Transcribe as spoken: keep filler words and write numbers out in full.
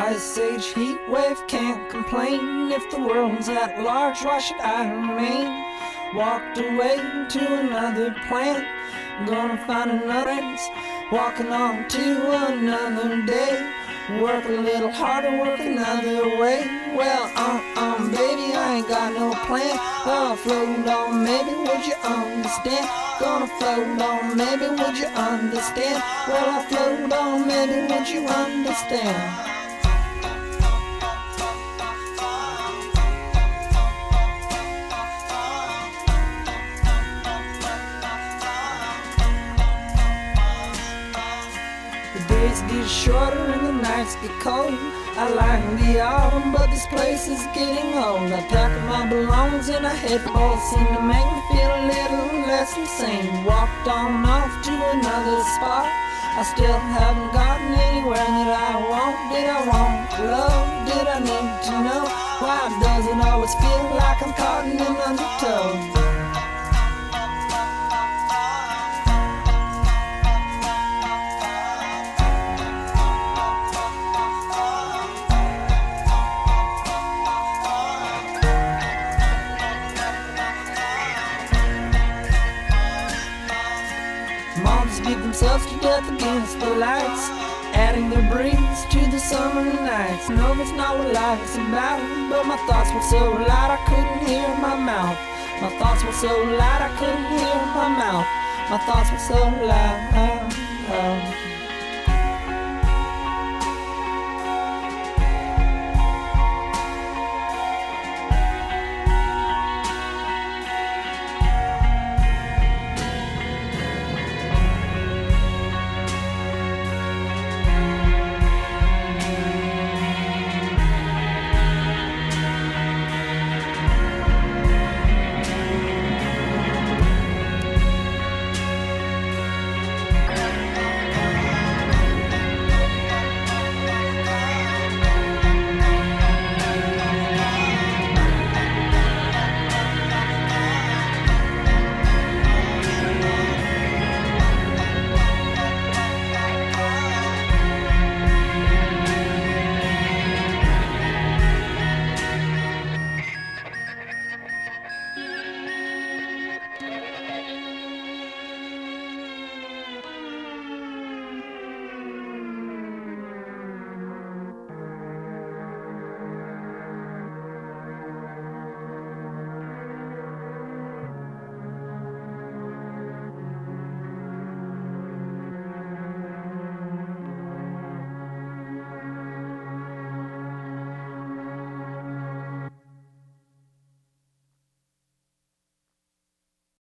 Ice age heat wave, can't complain. If the world's at large, why should I remain? Walked away to another planet, gonna find another friends, walking on to another day. Work a little harder, work another way. Well, um, um, baby, I ain't got no plan. Oh, float on, maybe, would you understand? Gonna float on, maybe, would you understand? Well, I float on, maybe, would you understand? The days get shorter and the nights get cold. I like the autumn, but this place is getting old. I pack up my belongings and I head for home. Seem to make me feel a little less insane. Walked on off to another spot. I still haven't gotten anywhere that I want. Did I want love? Did I need to know? Why does it always feel like I'm caught in an undertow? Moms beat themselves to death against the lights, adding their breeze to the summer nights. No, that's not what life's about, but my thoughts were so loud I couldn't hear my mouth. My thoughts were so loud I couldn't hear my mouth. My thoughts were so loud.